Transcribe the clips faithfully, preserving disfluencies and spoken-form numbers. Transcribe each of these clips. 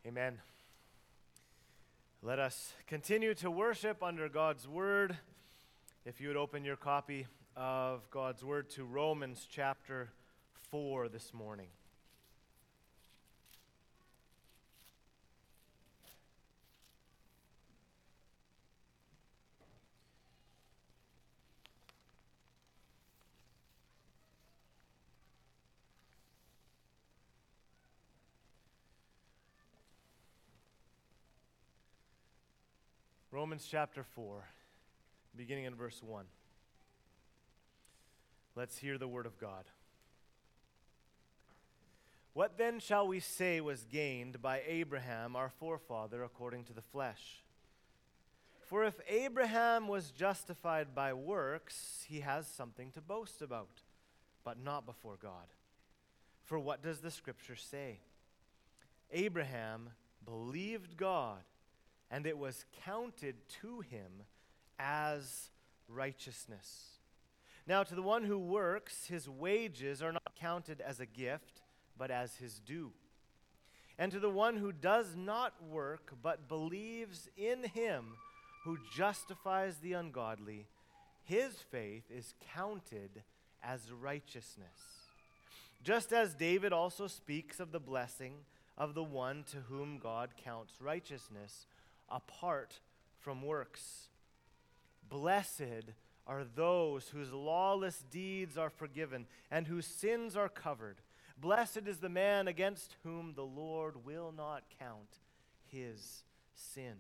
Amen. Let us continue to worship under God's Word. If you would open your copy of God's Word to Romans chapter four this morning. Romans chapter four, beginning in verse one. Let's hear the word of God. What then shall we say was gained by Abraham, our forefather, according to the flesh? For if Abraham was justified by works, he has something to boast about, but not before God. For what does the Scripture say? Abraham believed God, and it was counted to him as righteousness. Now to the one who works, his wages are not counted as a gift, but as his due. And to the one who does not work, but believes in him who justifies the ungodly, his faith is counted as righteousness. Just as David also speaks of the blessing of the one to whom God counts righteousness, apart from works. Blessed are those whose lawless deeds are forgiven and whose sins are covered. Blessed is the man against whom the Lord will not count his sin.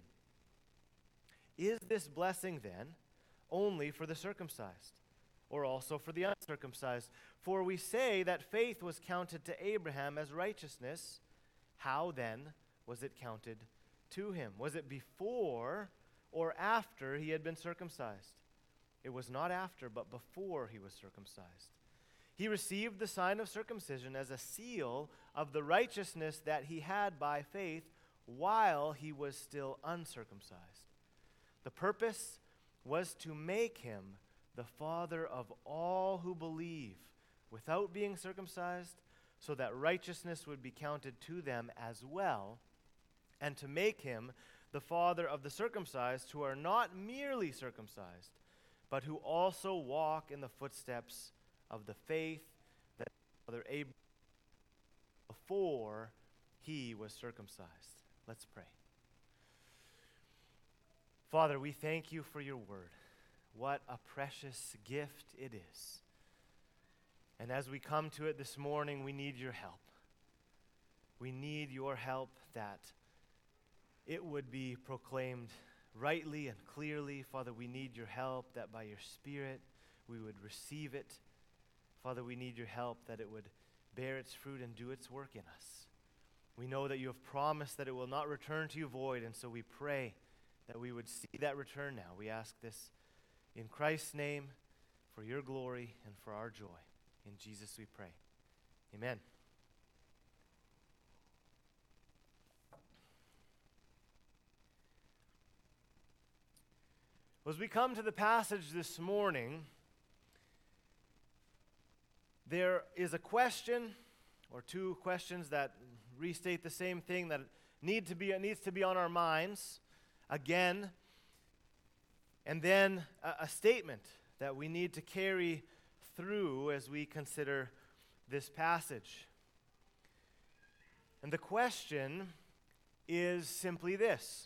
Is this blessing then only for the circumcised, or also for the uncircumcised? For we say that faith was counted to Abraham as righteousness. How then was it counted to him? Was it before or after he had been circumcised? It was not after, but before he was circumcised. He received the sign of circumcision as a seal of the righteousness that he had by faith while he was still uncircumcised. The purpose was to make him the father of all who believe without being circumcised, so that righteousness would be counted to them as well, and to make him the father of the circumcised who are not merely circumcised, but who also walk in the footsteps of the faith that Father Abraham before he was circumcised. Let's pray. Father, we thank you for your word. What a precious gift it is. And as we come to it this morning, we need your help. We need your help that it would be proclaimed rightly and clearly. Father, we need your help that by your Spirit we would receive it. Father, we need your help that it would bear its fruit and do its work in us. We know that you have promised that it will not return to you void, and so we pray that we would see that return now. We ask this in Christ's name, for your glory and for our joy. In Jesus we pray. Amen. As we come to the passage this morning, there is a question or two questions that restate the same thing that need to be needs to be on our minds again, and then a, a statement that we need to carry through as we consider this passage. And the question is simply this: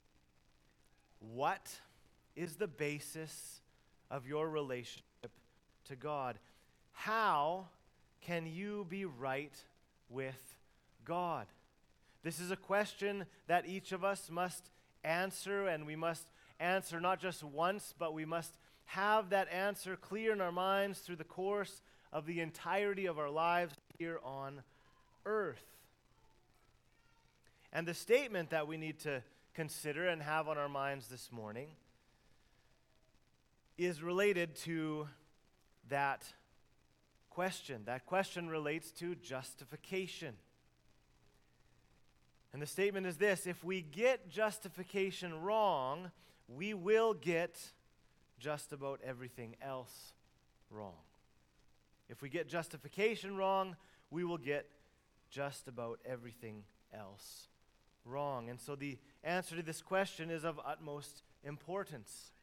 what is the basis of your relationship to God? How can you be right with God? This is a question that each of us must answer, and we must answer not just once, but we must have that answer clear in our minds through the course of the entirety of our lives here on earth. And the statement that we need to consider and have on our minds this morning is related to that question. That question relates to justification. And the statement is this: if we get justification wrong, we will get just about everything else wrong. If we get justification wrong, we will get just about everything else wrong? And so the answer to this question is of utmost importance.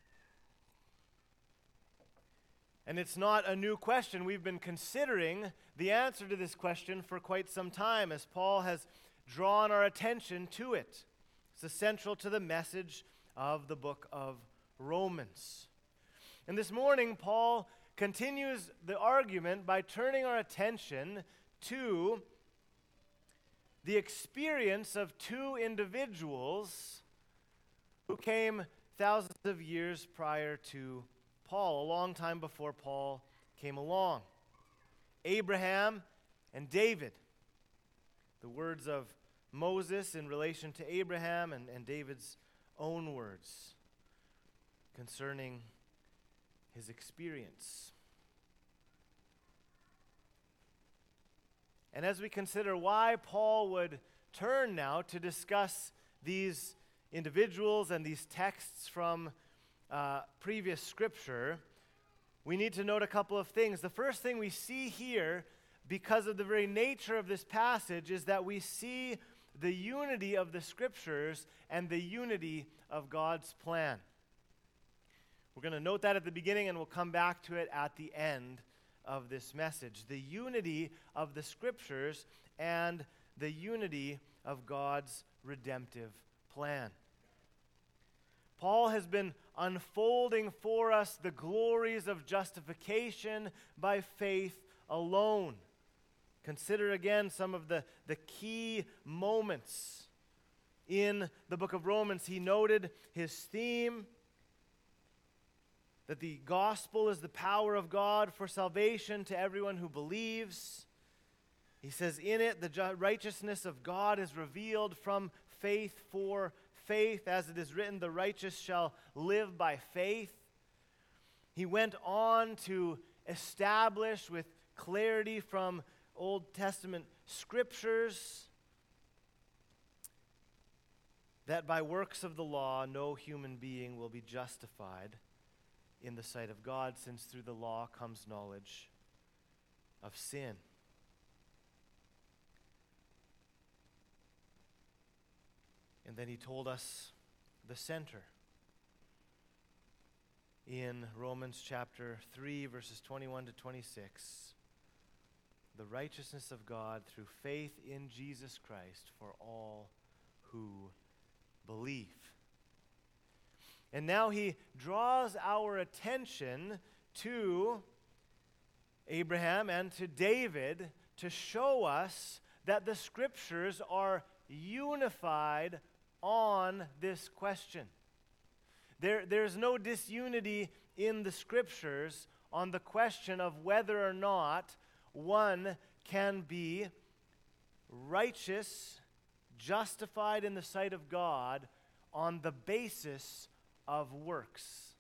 And it's not a new question. We've been considering the answer to this question for quite some time as Paul has drawn our attention to it. It's essential to the message of the book of Romans. And this morning, Paul continues the argument by turning our attention to the experience of two individuals who came thousands of years prior to Paul, a long time before Paul came along. Abraham and David. The words of Moses in relation to Abraham and, and David's own words concerning his experience. And as we consider why Paul would turn now to discuss these individuals and these texts from uh, previous scripture, we need to note a couple of things. The first thing we see here, because of the very nature of this passage, is that we see the unity of the scriptures and the unity of God's plan. We're going to note that at the beginning, and we'll come back to it at the end of this message. The unity of the scriptures and the unity of God's redemptive plan. Paul has been unfolding for us the glories of justification by faith alone. Consider again some of the, the key moments in the book of Romans. He noted his theme, that the gospel is the power of God for salvation to everyone who believes. He says, in it, the ju- righteousness of God is revealed from faith for faith. As it is written, the righteous shall live by faith. He went on to establish with clarity from Old Testament scriptures that by works of the law, no human being will be justified in the sight of God, since through the law comes knowledge of sin. And then he told us the center in Romans chapter three, verses twenty-one to twenty-six. The righteousness of God through faith in Jesus Christ for all who believe. And now he draws our attention to Abraham and to David to show us that the scriptures are unified on this question. There, there's no disunity in the scriptures on the question of whether or not one can be righteous, justified in the sight of God on the basis of works.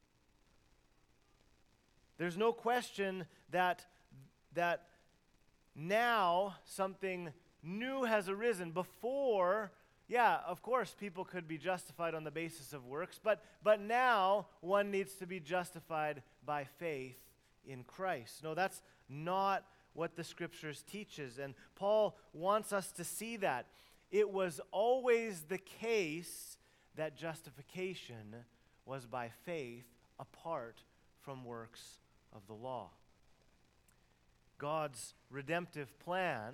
There's no question that, that now something new has arisen. Before, yeah, of course, people could be justified on the basis of works, but, but now one needs to be justified by faith in Christ. No, that's not what the scriptures teaches, and Paul wants us to see that. It was always the case that justification was by faith apart from works of the law. God's redemptive plan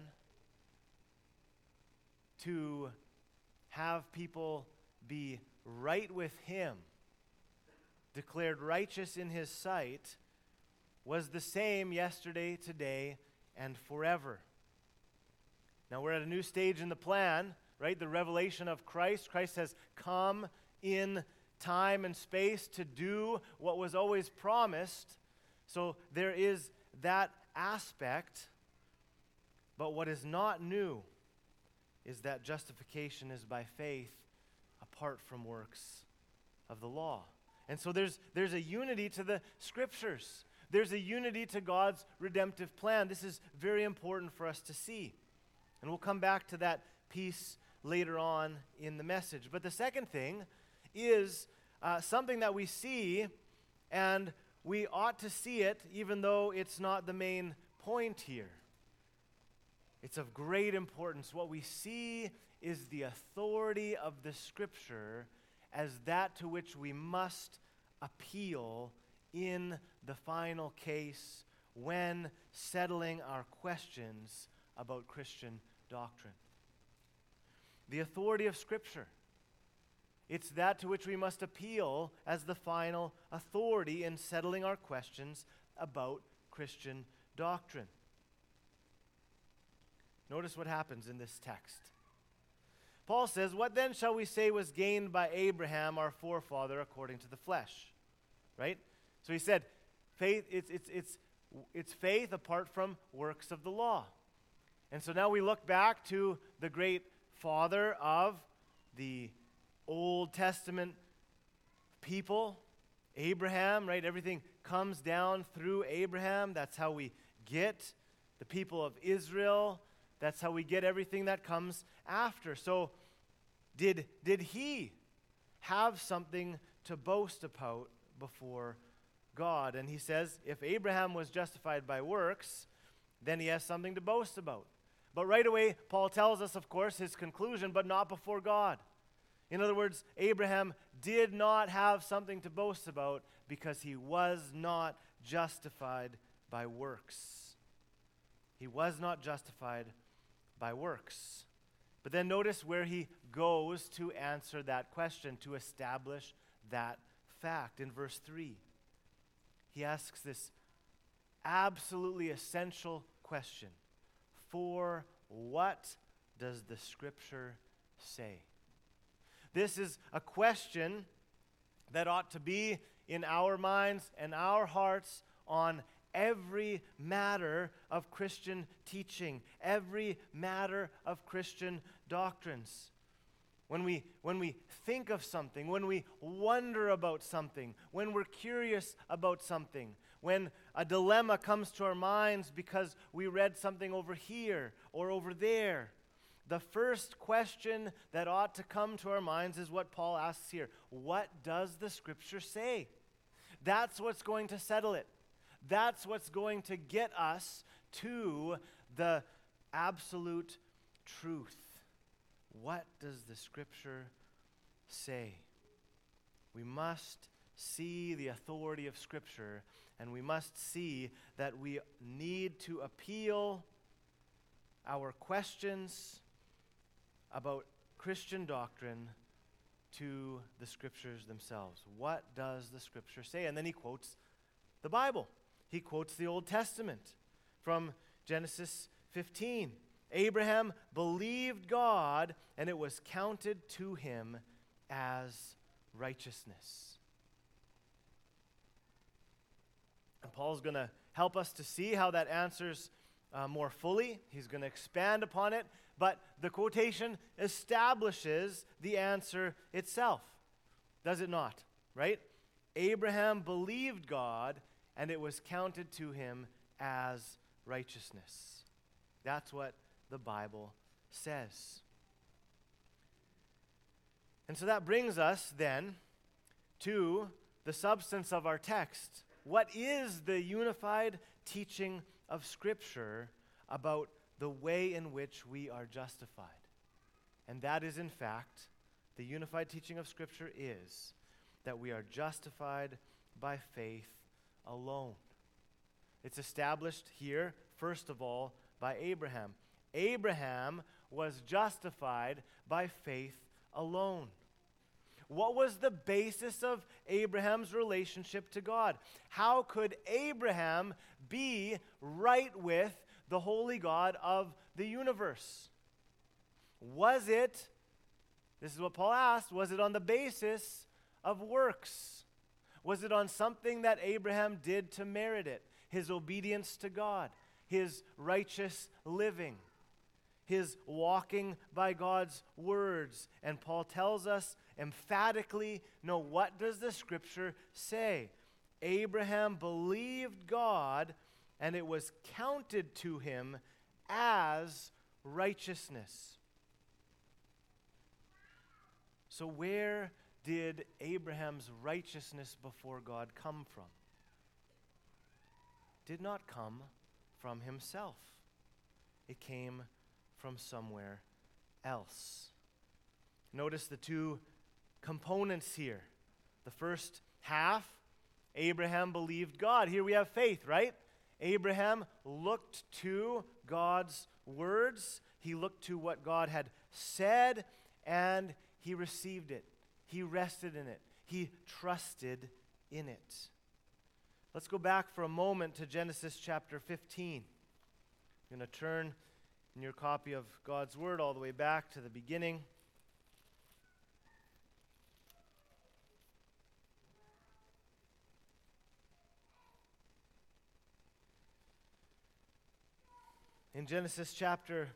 to have people be right with Him, declared righteous in His sight, was the same yesterday, today, and forever. Now we're at a new stage in the plan, right? The revelation of Christ. Christ has come in time and space to do what was always promised. So there is that aspect. But what is not new is that justification is by faith apart from works of the law. And so there's there's a unity to the scriptures. There's a unity to God's redemptive plan. This is very important for us to see. And we'll come back to that piece later on in the message. But the second thing is uh, something that we see, and we ought to see it even though it's not the main point here. It's of great importance. What we see is the authority of the Scripture as that to which we must appeal in the final case when settling our questions about Christian doctrine. The authority of Scripture. It's that to which we must appeal as the final authority in settling our questions about Christian doctrine. Notice what happens in this text. Paul says, "What then shall we say was gained by Abraham, our forefather, according to the flesh?" Right? So he said, faith, it's, it's, it's, it's faith apart from works of the law. And so now we look back to the great father of the Old Testament people, Abraham, right? Everything comes down through Abraham. That's how we get the people of Israel. That's how we get everything that comes after. So did, did he have something to boast about before God? And he says, if Abraham was justified by works, then he has something to boast about. But right away, Paul tells us, of course, his conclusion, but not before God. In other words, Abraham did not have something to boast about because he was not justified by works. He was not justified by works. But then notice where he goes to answer that question, to establish that fact. In verse three, he asks this absolutely essential question: for what does the Scripture say? This is a question that ought to be in our minds and our hearts on every matter of Christian teaching, every matter of Christian doctrines. When we, when we think of something, when we wonder about something, when we're curious about something, when a dilemma comes to our minds because we read something over here or over there, the first question that ought to come to our minds is what Paul asks here. What does the Scripture say? That's what's going to settle it. That's what's going to get us to the absolute truth. What does the Scripture say? We must see the authority of Scripture, and we must see that we need to appeal our questions about Christian doctrine to the Scriptures themselves. What does the Scripture say? And then he quotes the Bible. He quotes the Old Testament from Genesis fifteen. Abraham believed God, and it was counted to him as righteousness. And Paul's going to help us to see how that answers uh, more fully. He's going to expand upon it. But the quotation establishes the answer itself. Does it not? Right? Abraham believed God, and it was counted to him as righteousness. That's what the Bible says. And so that brings us then to the substance of our text. What is the unified teaching of Scripture about the way in which we are justified? And that is, in fact, the unified teaching of Scripture is that we are justified by faith alone. It's established here, first of all, by Abraham. Abraham was justified by faith alone. What was the basis of Abraham's relationship to God? How could Abraham be right with the holy God of the universe? Was it, this is what Paul asked, was it on the basis of works? Was it on something that Abraham did to merit it? His obedience to God, his righteous living, his walking by God's words. And Paul tells us emphatically, no, what does the Scripture say? Abraham believed God, and it was counted to him as righteousness. So where did Abraham's righteousness before God come from? It did not come from himself. It came from somewhere else. Notice the two components here. The first half, Abraham believed God. Here we have faith, right? Abraham looked to God's words. He looked to what God had said, and he received it. He rested in it. He trusted in it. Let's go back for a moment to Genesis chapter fifteen. I'm going to turn in your copy of God's Word all the way back to the beginning. In Genesis chapter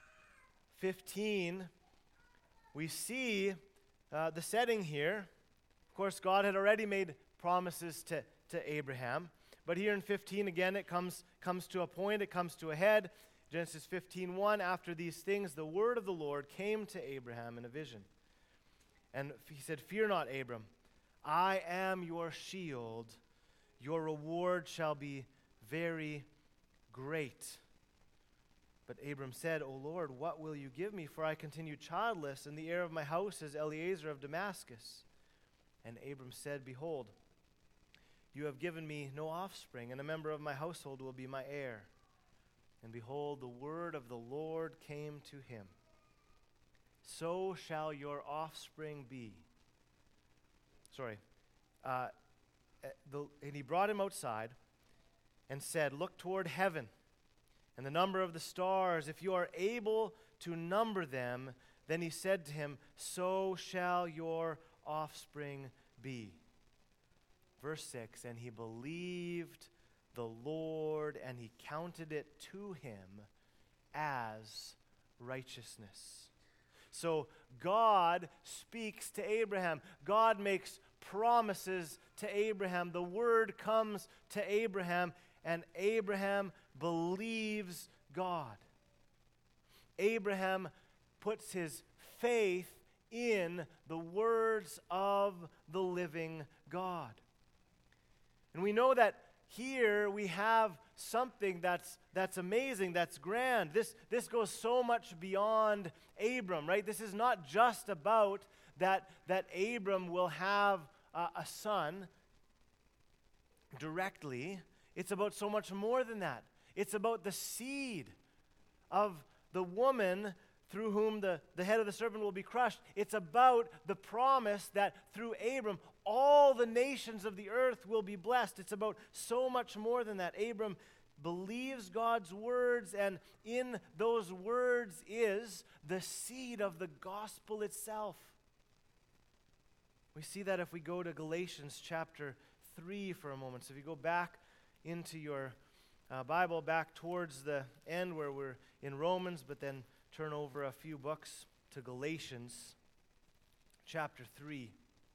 fifteen, we see uh, the setting here. Of course, God had already made promises to, to Abraham. But here in fifteen, again, it comes, comes to a point, it comes to a head. Genesis fifteen one, after these things, the word of the Lord came to Abraham in a vision. And he said, "Fear not, Abram, I am your shield. Your reward shall be very great." But Abram said, "O Lord, what will you give me? For I continue childless, and the heir of my house is Eliezer of Damascus." And Abram said, "Behold, you have given me no offspring, and a member of my household will be my heir." And behold, the word of the Lord came to him. "So shall your offspring be." Sorry. Uh, the, and he brought him outside and said, "Look toward heaven and the number of the stars, if you are able to number them." Then he said to him, "So shall your offspring be." Verse six, and he believed the Lord, and he counted it to him as righteousness. So God speaks to Abraham. God makes promises to Abraham. The word comes to Abraham, and Abraham believes God. Abraham puts his faith in the words of the living God. And we know that here we have something that's that's amazing, that's grand. This, this goes so much beyond Abram, right? This is not just about that, that Abram will have uh, a son directly. It's about so much more than that. It's about the seed of the woman through whom the, the head of the serpent will be crushed. It's about the promise that through Abram, all the nations of the earth will be blessed. It's about so much more than that. Abram believes God's words, and in those words is the seed of the gospel itself. We see that if we go to Galatians chapter three for a moment. So if you go back into your uh, Bible, back towards the end where we're in Romans, but then turn over a few books to Galatians chapter three.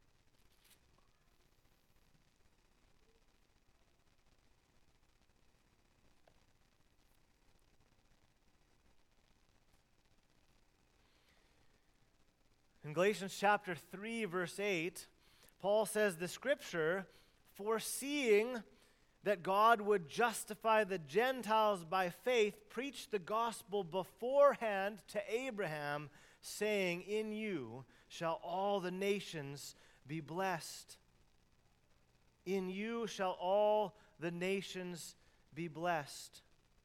In Galatians chapter three, verse eight, Paul says, "The scripture, foreseeing that God would justify the Gentiles by faith, preached the gospel beforehand to Abraham, saying, 'In you shall all the nations be blessed.'" In you shall all the nations be blessed.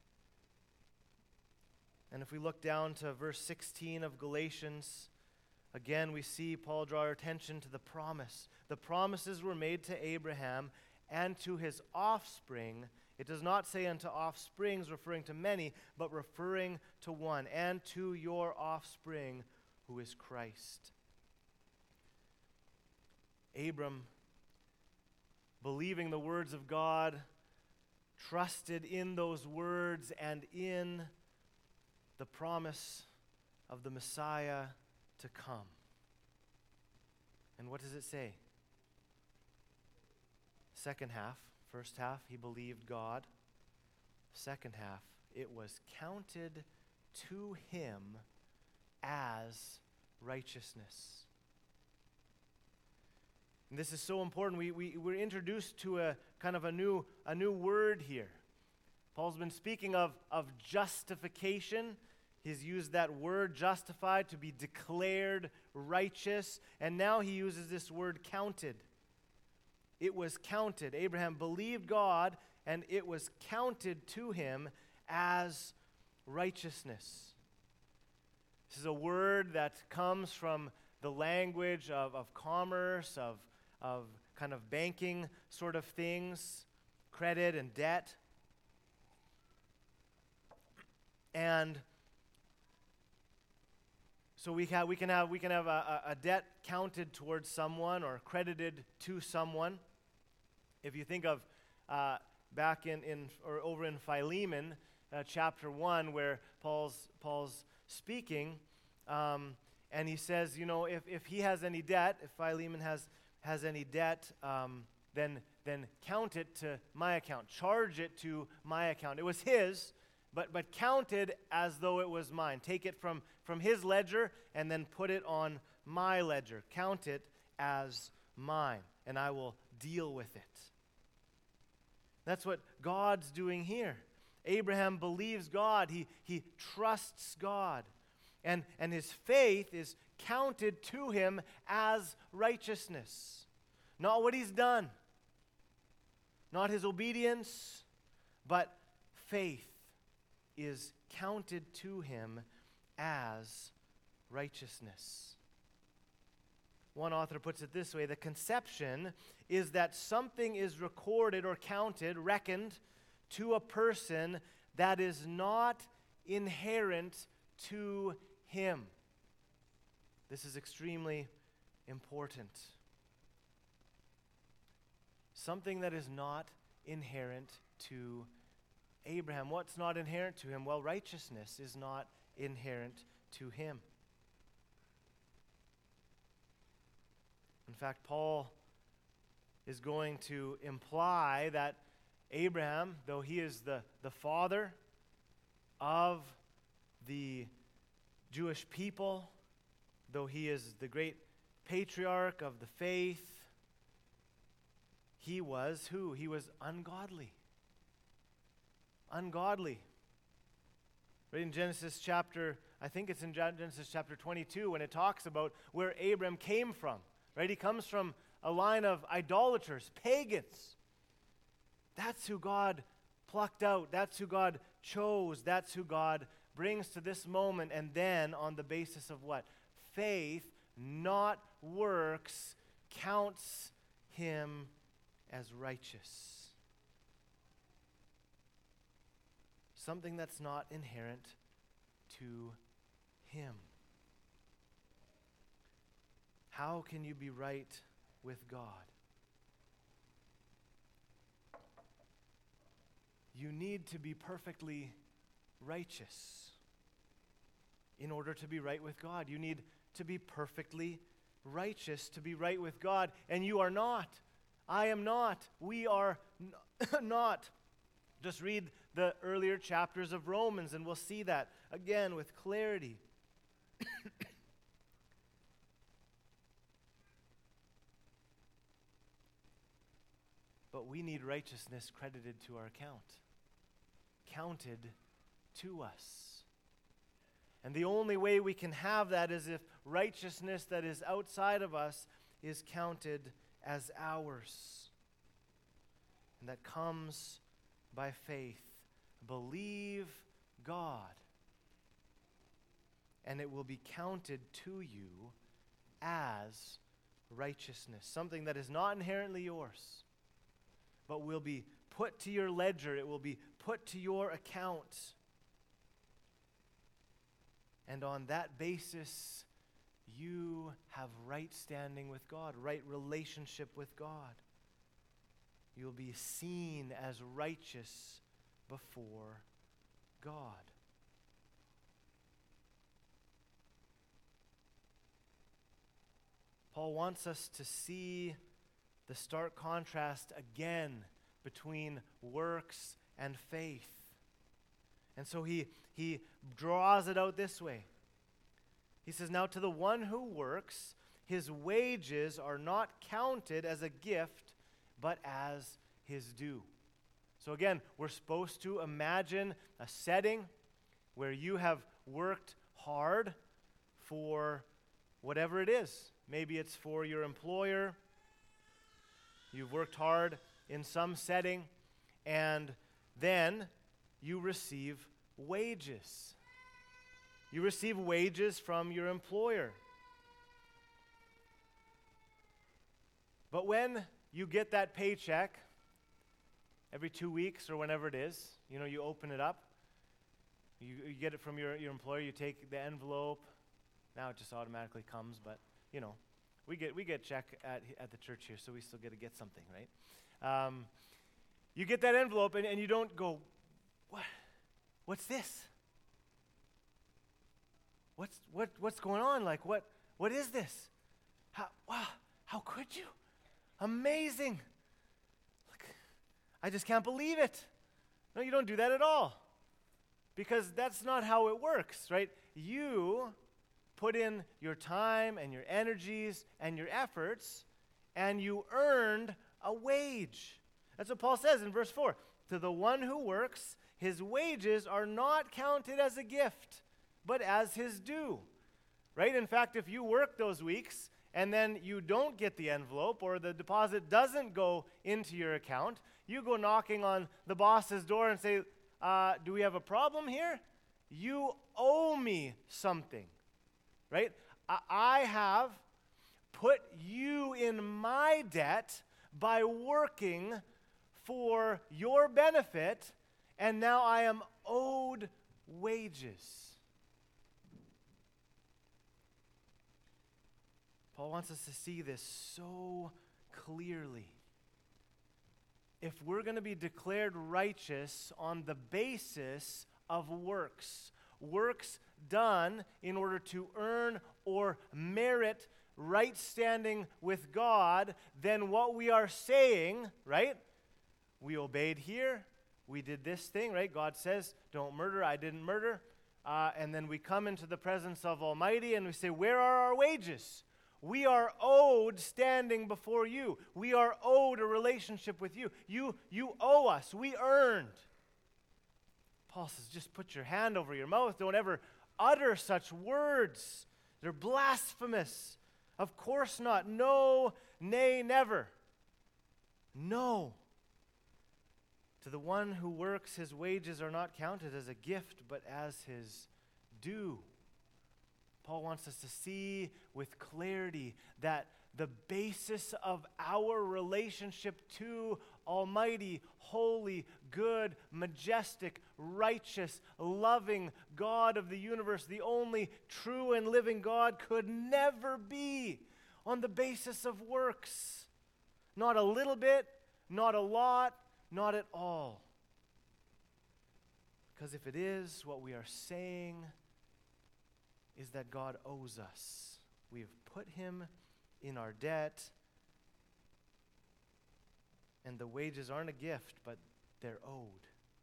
And if we look down to verse sixteen of Galatians, again we see Paul draw our attention to the promise. The promises were made to Abraham and to his offspring. It does not say unto offsprings, referring to many, but referring to one, and to your offspring, who is Christ. Abram, believing the words of God, trusted in those words and in the promise of the Messiah to come. And what does it say? Second half, first half, he believed God. Second half, it was counted to him as righteousness. And this is so important. We, we, we're introduced to a kind of a new, a new word here. Paul's been speaking of, of justification. he's used that word justified to be declared righteous. And now he uses this word counted. It was counted. Abraham believed God, and it was counted to him as righteousness. This is a word that comes from the language of, of commerce, of, of kind of banking sort of things, credit and debt. And so we have we can have we can have a, a debt counted towards someone or credited to someone. If you think of uh, back in, in or over in Philemon, uh, chapter one, where Paul's Paul's speaking, um, and he says, you know, if, if he has any debt, if Philemon has has any debt, um, then then count it to my account, charge it to my account. It was his, but but count it as though it was mine. Take it from from his ledger and then put it on my ledger. Count it as mine, and I will deal with it. That's what God's doing here. Abraham believes God. He, he trusts God. And, and his faith is counted to him as righteousness. Not what he's done. Not his obedience. But faith is counted to him as righteousness. One author puts it this way: the conception is that something is recorded or counted, reckoned, to a person that is not inherent to him. This is extremely important. Something that is not inherent to Abraham. What's not inherent to him? Well, righteousness is not inherent to him. In fact, Paul is going to imply that Abraham, though he is the, the father of the Jewish people, though he is the great patriarch of the faith, he was who? He was ungodly. Ungodly. Right in Genesis chapter, I think it's in Genesis chapter twenty-two, when it talks about where Abraham came from. Right? He comes from a line of idolaters, pagans. That's who God plucked out. That's who God chose. That's who God brings to this moment. And then on the basis of what? Faith, not works, counts him as righteous. Something that's not inherent to him. How can you be right with God? You need to be perfectly righteous in order to be right with God. You need to be perfectly righteous to be right with God, and you are not. I am not. We are n- not. Just read the earlier chapters of Romans, and we'll see that again with clarity. But we need righteousness credited to our account, counted to us. And the only way we can have that is if righteousness that is outside of us is counted as ours. And that comes by faith. Believe God, and it will be counted to you as righteousness, something that is not inherently yours, but will be put to your ledger. It will be put to your account. And on that basis, you have right standing with God, right relationship with God. You'll be seen as righteous before God. Paul wants us to see the stark contrast again between works and faith. And so he, he draws it out this way. He says, now to the one who works, his wages are not counted as a gift, but as his due. So again, we're supposed to imagine a setting where you have worked hard for whatever it is. Maybe it's for your employer. You've worked hard in some setting, and then you receive wages. You receive wages from your employer. But when you get that paycheck every two weeks or whenever it is, you know, you open it up, you, you get it from your, your employer, you take the envelope. Now it just automatically comes, but, you know, we get we get check at at the church here, so we still get to get something, right? Um, you get that envelope, and, and you don't go, what? What's this? What's what what's going on? Like, what what is this? How wow, how could you? Amazing. Like, I just can't believe it. No, you don't do that at all. Because that's not how it works, right? You put in your time and your energies and your efforts, and you earned a wage. That's what Paul says in verse four. To the one who works, his wages are not counted as a gift, but as his due. Right? In fact, if you work those weeks and then you don't get the envelope or the deposit doesn't go into your account, you go knocking on the boss's door and say, uh, do we have a problem here? You owe me something. Right? I, I have put you in my debt by working for your benefit, and now I am owed wages. Paul wants us to see this so clearly. If we're going to be declared righteous on the basis of works, works done in order to earn or merit right standing with God, then what we are saying, right? We obeyed here. We did this thing, right? God says, don't murder. I didn't murder. Uh, and then we come into the presence of Almighty and we say, where are our wages? We are owed standing before you. We are owed a relationship with you. You, you owe us. We earned. Paul says, just put your hand over your mouth. Don't ever utter such words. They're blasphemous. Of course not. No, nay, never. No. To the one who works, his wages are not counted as a gift, but as his due. Paul wants us to see with clarity that the basis of our relationship to Almighty, holy, good, majestic, righteous, loving God of the universe, the only true and living God, could never be on the basis of works. Not a little bit, not a lot, not at all. Because if it is, what we are saying is that God owes us. We have put him in our debt, and the wages aren't a gift, but they're owed.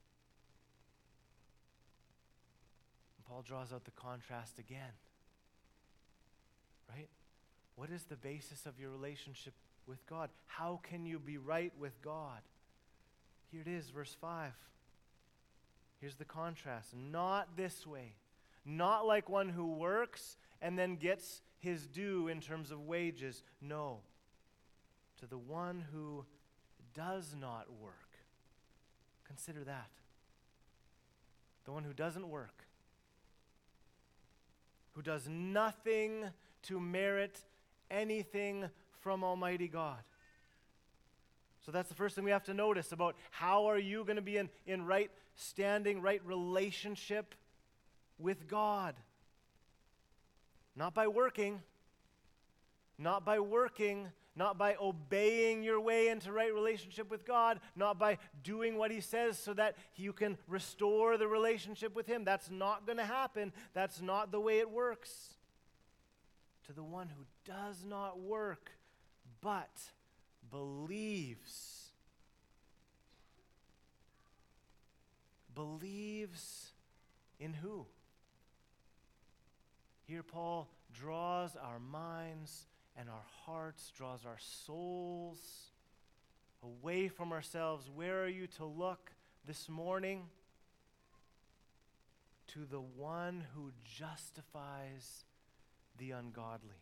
And Paul draws out the contrast again. Right? What is the basis of your relationship with God? How can you be right with God? Here it is, verse five. Here's the contrast. Not this way. Not like one who works and then gets his due in terms of wages. No. To the one who does not work. Consider that. The one who doesn't work. Who does nothing to merit anything from Almighty God. So that's the first thing we have to notice about how are you going to be in, in right standing, right relationship with God. Not by working, not by working, not by obeying your way into right relationship with God, not by doing what he says so that you can restore the relationship with him. That's not going to happen. That's not the way it works. To the one who does not work, but believes. Believes in who? Here Paul draws our minds and our hearts, draws our souls away from ourselves. Where are you to look this morning? to the one who justifies the ungodly.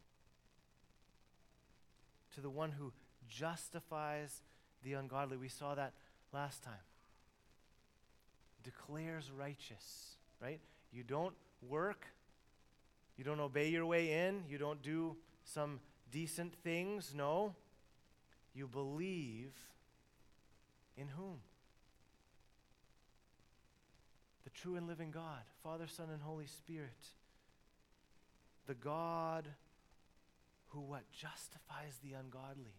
To the one who justifies the ungodly. We saw that last time. Declares righteous, right? You don't work. You don't obey your way in. You don't do some decent things. No. You believe in whom? The true and living God, Father, Son, and Holy Spirit. The God who what? Justifies the ungodly.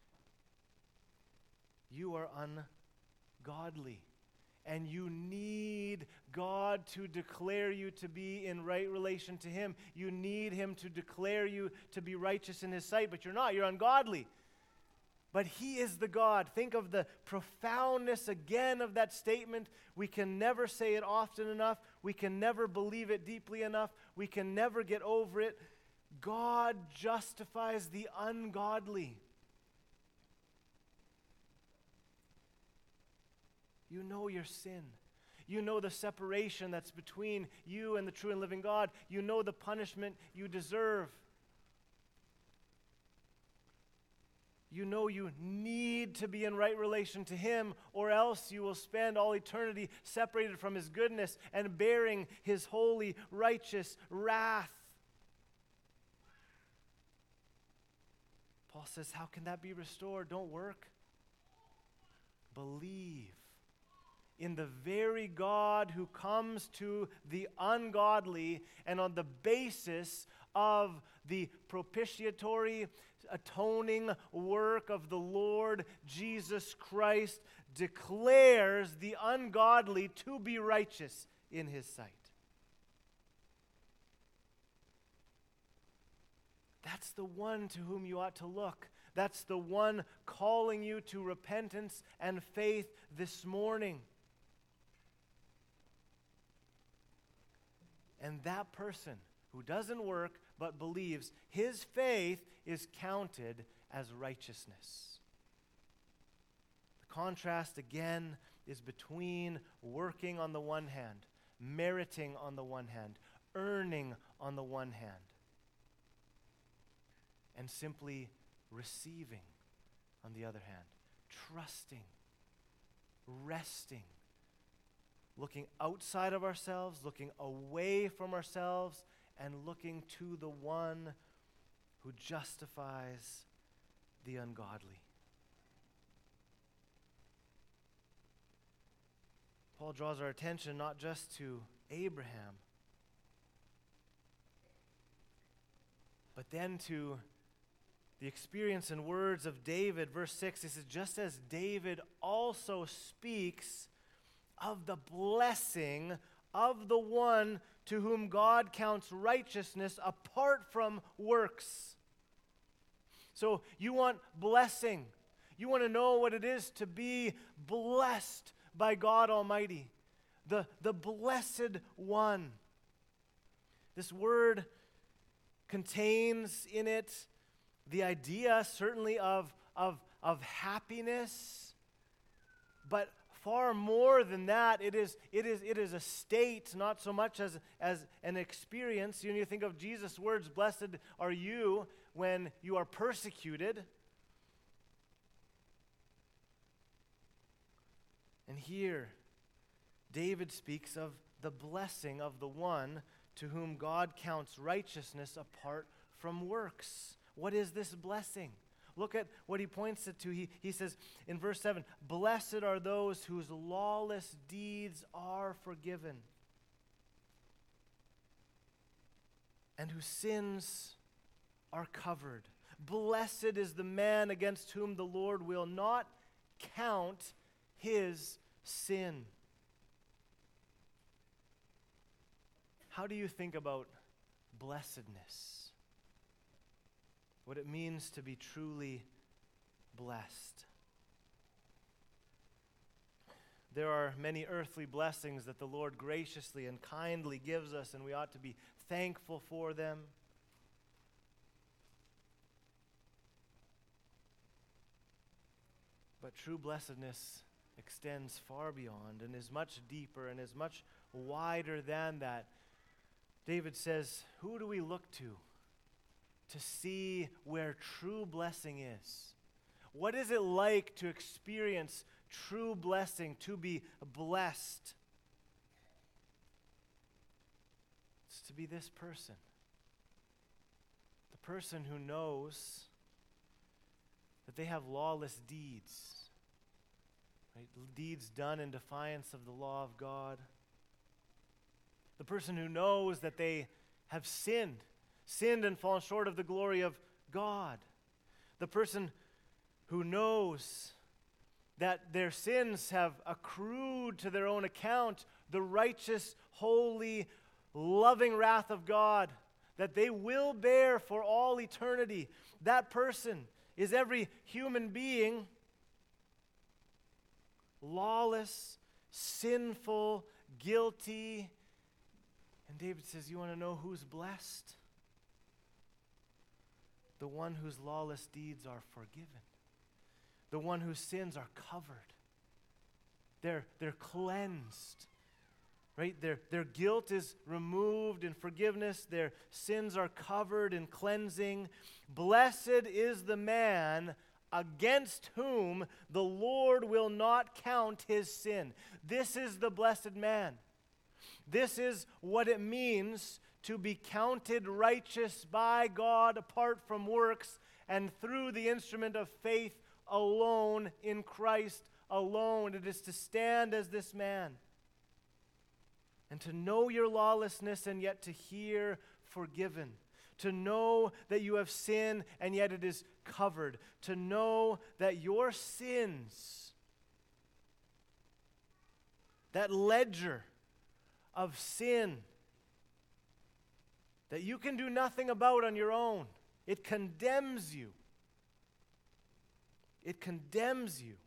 You are ungodly. And you need God to declare you to be in right relation to Him. You need Him to declare you to be righteous in His sight, but you're not. You're ungodly. But He is the God. Think of the profoundness again of that statement. We can never say it often enough. We can never believe it deeply enough. We can never get over it. God justifies the ungodly. You know your sin. You know the separation that's between you and the true and living God. You know the punishment you deserve. You know you need to be in right relation to Him, or else you will spend all eternity separated from His goodness and bearing His holy, righteous wrath. Paul says, how can that be restored? Don't work. Believe in the very God who comes to the ungodly, and on the basis of the propitiatory, atoning work of the Lord Jesus Christ, declares the ungodly to be righteous in His sight. That's the one to whom you ought to look. That's the one calling you to repentance and faith this morning. And that person who doesn't work but believes, his faith is counted as righteousness. The contrast again is between working on the one hand, meriting on the one hand, earning on the one hand, and simply receiving on the other hand, trusting, resting, looking outside of ourselves, looking away from ourselves, and looking to the one who justifies the ungodly. Paul draws our attention not just to Abraham, but then to the experience and words of David. Verse six, he says, just as David also speaks of the blessing of the one to whom God counts righteousness apart from works. So you want blessing. You want to know what it is to be blessed by God Almighty, the, the blessed one. This word contains in it the idea certainly of, of, of happiness, but far more than that, it is, it is, it is a state, not so much as, as an experience. You know, you think of Jesus' words, blessed are you when you are persecuted. And here, David speaks of the blessing of the one to whom God counts righteousness apart from works. What is this blessing? Look at what he points it to. He, he says in verse seven, blessed are those whose lawless deeds are forgiven and whose sins are covered. Blessed is the man against whom the Lord will not count his sin. How do you think about blessedness? What it means to be truly blessed. There are many earthly blessings that the Lord graciously and kindly gives us, and we ought to be thankful for them. But true blessedness extends far beyond and is much deeper and is much wider than that. David says, who do we look to to see where true blessing is? What is it like to experience true blessing, to be blessed? It's to be this person. The person who knows that they have lawless deeds, right? Deeds done in defiance of the law of God. The person who knows that they have sinned, sinned and fallen short of the glory of God. The person who knows that their sins have accrued to their own account the righteous, holy, loving wrath of God that they will bear for all eternity. That person is every human being, lawless, sinful, guilty. And David says, you want to know who's blessed? The one whose lawless deeds are forgiven. The one whose sins are covered. They're, they're cleansed. Right? Their, their guilt is removed in forgiveness. Their sins are covered in cleansing. Blessed is the man against whom the Lord will not count his sin. This is the blessed man. This is what it means to be counted righteous by God apart from works and through the instrument of faith alone in Christ alone. It is to stand as this man and to know your lawlessness and yet to hear forgiven. To know that you have sin and yet it is covered. To know that your sins, that ledger of sin that you can do nothing about on your own, it condemns you. It condemns you.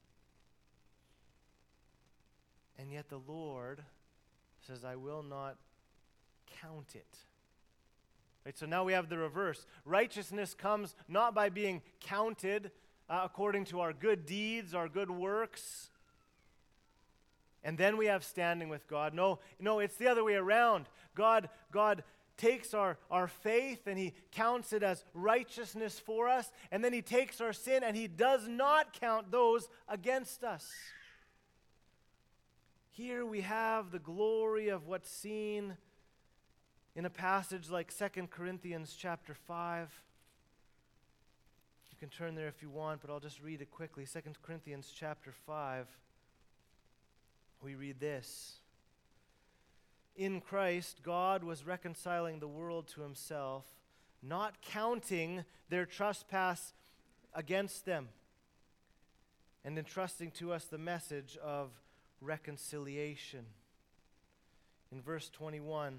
And yet the Lord says, I will not count it. Right, so now we have the reverse. Righteousness comes not by being counted uh, according to our good deeds, our good works. And then we have standing with God. No, no, it's the other way around. God, God takes our, our faith and he counts it as righteousness for us. And then he takes our sin and he does not count those against us. Here we have the glory of what's seen in a passage like Second Corinthians chapter five. You can turn there if you want, but I'll just read it quickly. Second Corinthians chapter five. We read this. In Christ, God was reconciling the world to himself, not counting their trespass against them, and entrusting to us the message of reconciliation. In verse twenty-one,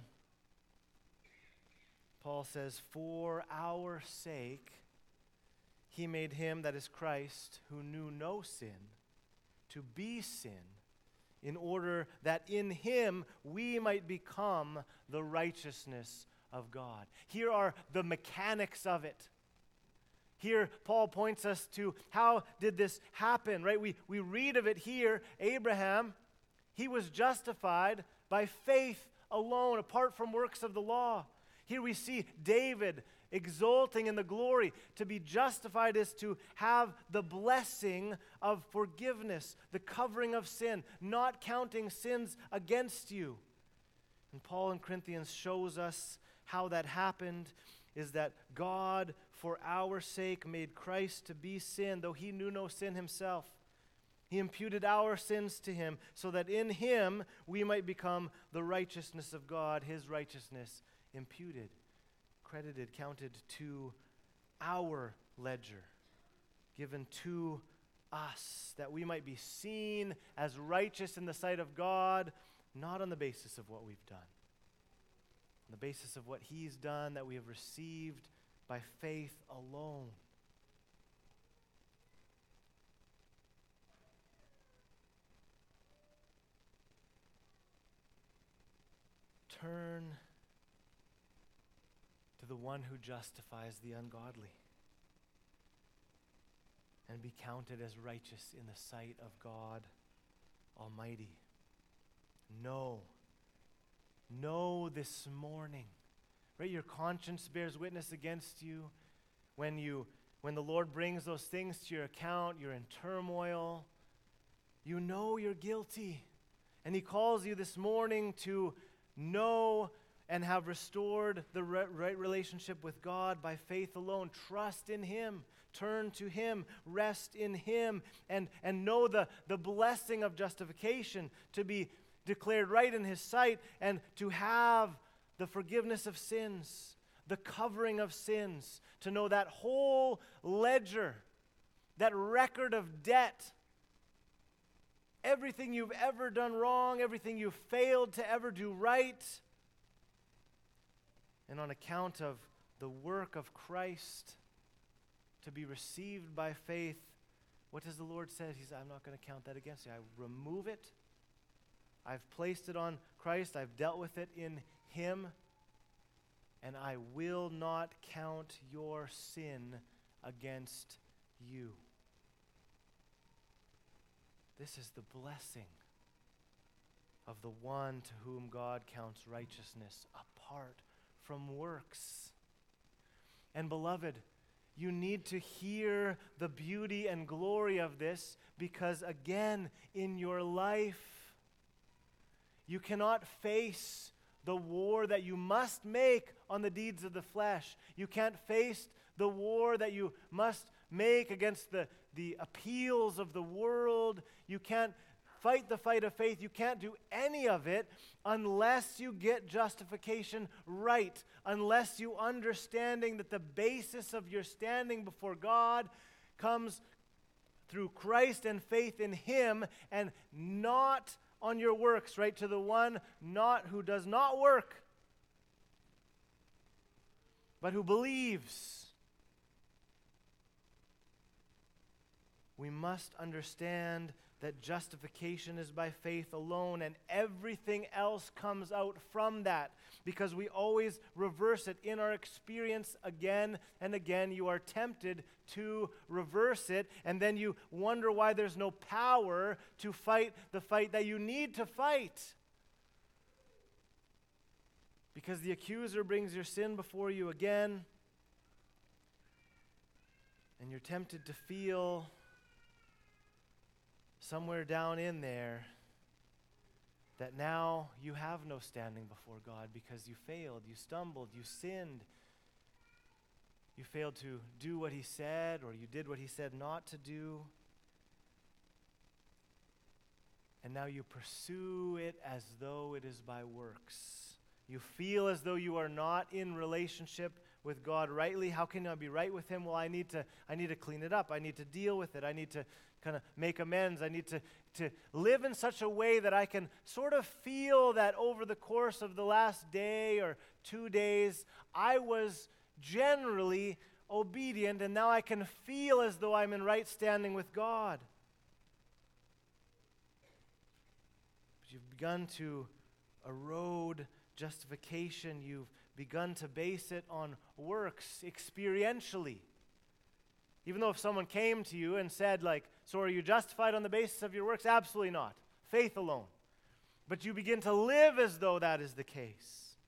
Paul says, for our sake, he made him, that is Christ, who knew no sin, to be sin, in order that in him we might become the righteousness of God. Here are the mechanics of it. Here, Paul points us to how did this happen, right? We, we read of it here. Abraham, he was justified by faith alone, apart from works of the law. Here we see David exulting in the glory. To be justified is to have the blessing of forgiveness, the covering of sin, not counting sins against you. And Paul in Corinthians shows us how that happened, is that God, for our sake, made Christ to be sin, though he knew no sin himself. He imputed our sins to him, so that in him we might become the righteousness of God, his righteousness imputed, credited, counted to our ledger, given to us, that we might be seen as righteous in the sight of God, not on the basis of what we've done, on the basis of what he's done, that we have received by faith alone. Turn to the one who justifies the ungodly and be counted as righteous in the sight of God Almighty. Know know this morning, right? Your conscience bears witness against you. When you, when the Lord brings those things to your account, you're in turmoil. You know you're guilty. And he calls you this morning to know and have restored the right relationship with God by faith alone. Trust in him. Turn to him. Rest in him. And, and know the, the blessing of justification, to be declared right in his sight, and to have the forgiveness of sins, the covering of sins, to know that whole ledger, that record of debt, everything you've ever done wrong, everything you've failed to ever do right. And on account of the work of Christ, to be received by faith, what does the Lord say? He says, I'm not going to count that against you. I remove it. I've placed it on Christ. I've dealt with it in him. And I will not count your sin against you. This is the blessing of the one to whom God counts righteousness apart from works. And beloved, you need to hear the beauty and glory of this, because again, in your life, you cannot face the war that you must make on the deeds of the flesh. You can't face the war that you must make against the, the appeals of the world. You can't fight the fight of faith. You can't do any of it unless you get justification right, unless you understanding that the basis of your standing before God comes through Christ and faith in him, and not on your works, right? To the one not who does not work, but who believes. We must understand that justification is by faith alone, and everything else comes out from that, because we always reverse it in our experience again and again. You are tempted to reverse it, and then you wonder why there's no power to fight the fight that you need to fight. Because the accuser brings your sin before you again, and you're tempted to feel somewhere down in there that now you have no standing before God because you failed, you stumbled, you sinned. You failed to do what he said, or you did what he said not to do. And now you pursue it as though it is by works. You feel as though you are not in relationship with God rightly. How can I be right with him? Well, I need to I need to clean it up. I need to deal with it. I need to kind of make amends. I need to, to live in such a way that I can sort of feel that over the course of the last day or two days, I was generally obedient, and now I can feel as though I'm in right standing with God. But you've begun to erode justification. You've begun to base it on works experientially. Even though if someone came to you and said, like, so are you justified on the basis of your works? Absolutely not. Faith alone. But you begin to live as though that is the case.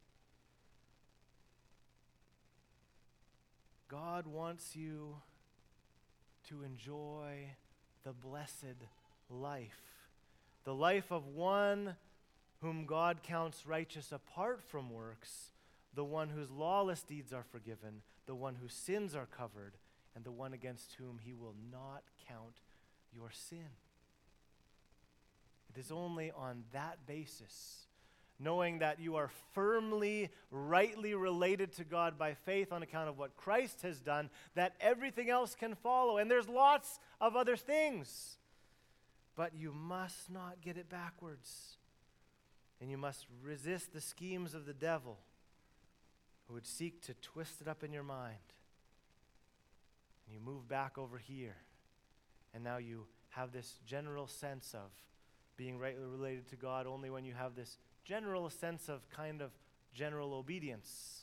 God wants you to enjoy the blessed life. The life of one whom God counts righteous apart from works, the one whose lawless deeds are forgiven, the one whose sins are covered, and the one against whom he will not count your sin. It is only on that basis, knowing that you are firmly, rightly related to God by faith on account of what Christ has done, that everything else can follow. And there's lots of other things, but you must not get it backwards. And you must resist the schemes of the devil, who would seek to twist it up in your mind. And you move back over here, and now you have this general sense of being rightly related to God only when you have this general sense of kind of general obedience.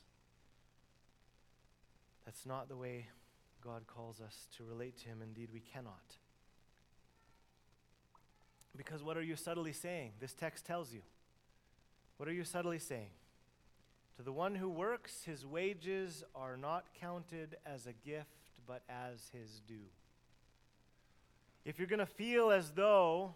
That's not the way God calls us to relate to him. Indeed, we cannot. Because what are you subtly saying? This text tells you. What are you subtly saying? To the one who works, his wages are not counted as a gift, but as his due. If you're going to feel as though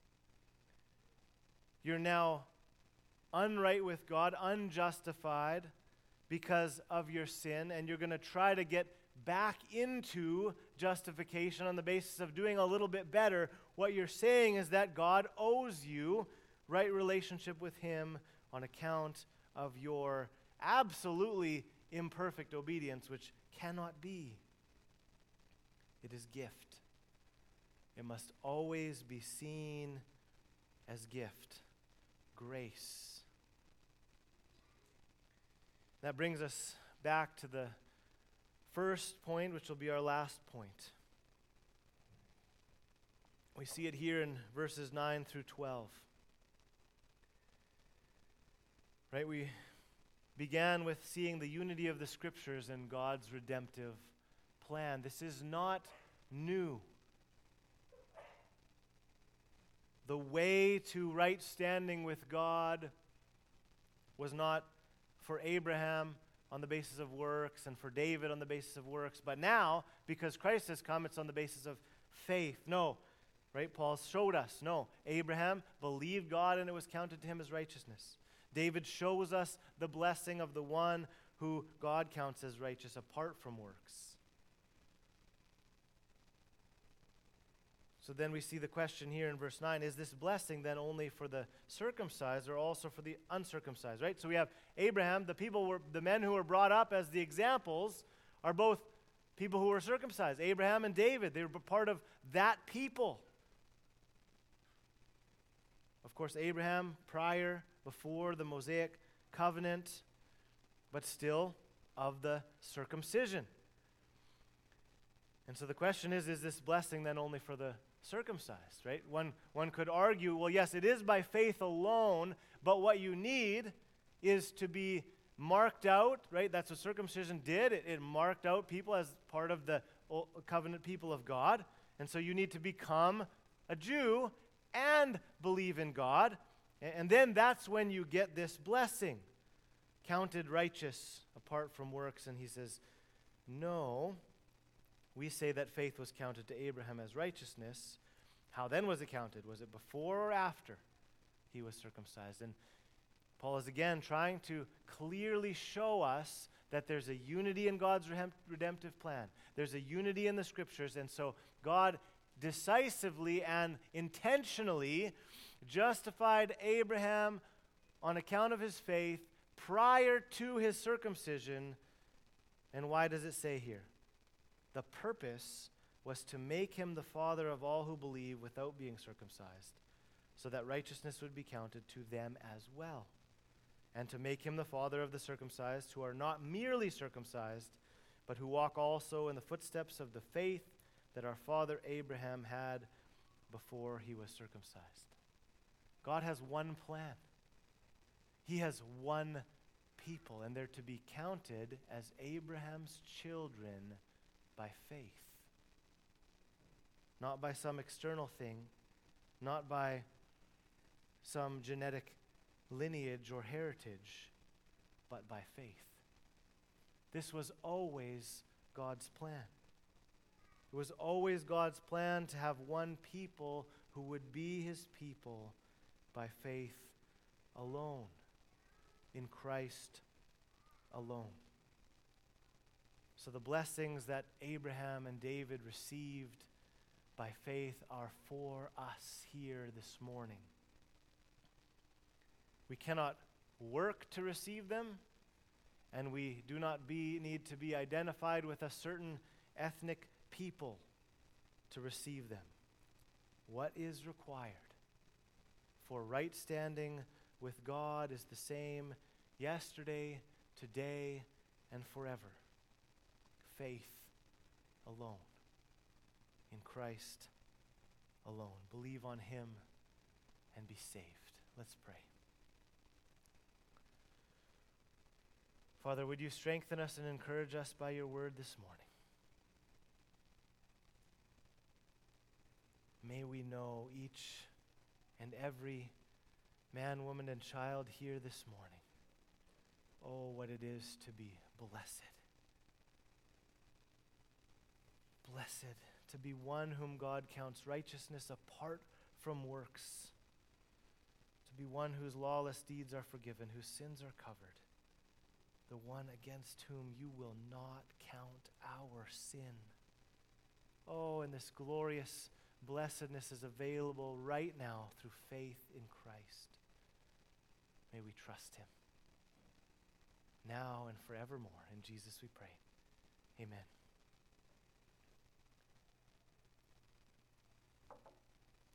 you're now unright with God, unjustified because of your sin, and you're going to try to get back into justification on the basis of doing a little bit better, what you're saying is that God owes you right relationship with him on account of your absolutely imperfect obedience, which cannot be. It is gift. It must always be seen as gift, grace. That brings us back to the first point, which will be our last point. We see it here in verses nine through twelve. Right, we began with seeing the unity of the Scriptures and God's redemptive plan. This is not new. The way to right standing with God was not for Abraham on the basis of works and for David on the basis of works, but now, because Christ has come, it's on the basis of faith. No, right? Paul showed us, no, Abraham believed God and it was counted to him as righteousness. David shows us the blessing of the one who God counts as righteous apart from works. So then we see the question here in verse nine, is this blessing then only for the circumcised or also for the uncircumcised, right? So we have Abraham, the people were, the men who were brought up as the examples are both people who were circumcised. Abraham and David, they were part of that people. Of course, Abraham prior, before the Mosaic covenant, but still of the circumcision. And so the question is, is this blessing then only for the circumcised, right? One, one could argue, well, yes, it is by faith alone, but what you need is to be marked out, right? That's what circumcision did. It, it marked out people as part of the old covenant people of God. And so you need to become a Jew and believe in God. And, and then that's when you get this blessing, counted righteous apart from works. And he says, no. We say that faith was counted to Abraham as righteousness. How then was it counted? Was it before or after he was circumcised? And Paul is again trying to clearly show us that there's a unity in God's redemptive plan. There's a unity in the Scriptures, and so God decisively and intentionally justified Abraham on account of his faith prior to his circumcision. And why does it say here? The purpose was to make him the father of all who believe without being circumcised, so that righteousness would be counted to them as well, and to make him the father of the circumcised who are not merely circumcised, but who walk also in the footsteps of the faith that our father Abraham had before he was circumcised. God has one plan. He has one people, and they're to be counted as Abraham's children by faith. Not by some external thing, not by some genetic lineage or heritage, but by faith. This was always God's plan. It was always God's plan to have one people who would be his people by faith alone, in Christ alone. So the blessings that Abraham and David received by faith are for us here this morning. We cannot work to receive them, and we do not be, need to be identified with a certain ethnic people to receive them. What is required for right standing with God is the same yesterday, today, and forever. Faith alone, in Christ alone. Believe on him and be saved. Let's pray. Father, would you strengthen us and encourage us by your word this morning? May we know each and every man, woman, and child here this morning. Oh, what it is to be blessed. Blessed to be one whom God counts righteousness apart from works. To be one whose lawless deeds are forgiven, whose sins are covered. The one against whom you will not count our sin. Oh, and this glorious blessedness is available right now through faith in Christ. May we trust him now and forevermore. In Jesus we pray. Amen.